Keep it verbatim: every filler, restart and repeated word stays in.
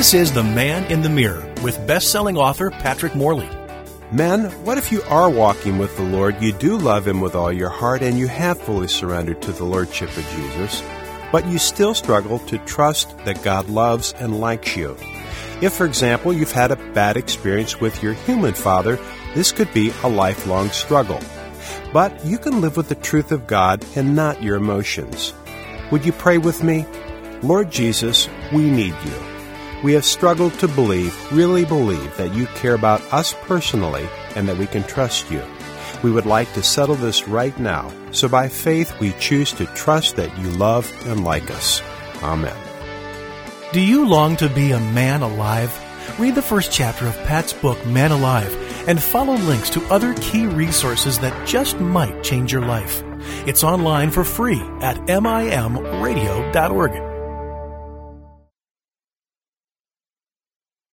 This is The Man in the Mirror with best-selling author Patrick Morley. Men, what if you are walking with the Lord, you do love Him with all your heart, and you have fully surrendered to the Lordship of Jesus, but you still struggle to trust that God loves and likes you? If, for example, you've had a bad experience with your human father, this could be a lifelong struggle. But you can live with the truth of God and not your emotions. Would you pray with me? Lord Jesus, we need you. We have struggled to believe, really believe, that you care about us personally and that we can trust you. We would like to settle this right now, so by faith we choose to trust that you love and like us. Amen. Do you long to be a man alive? Read the first chapter of Pat's book, Man Alive, and follow links to other key resources that just might change your life. It's online for free at M I M radio dot org.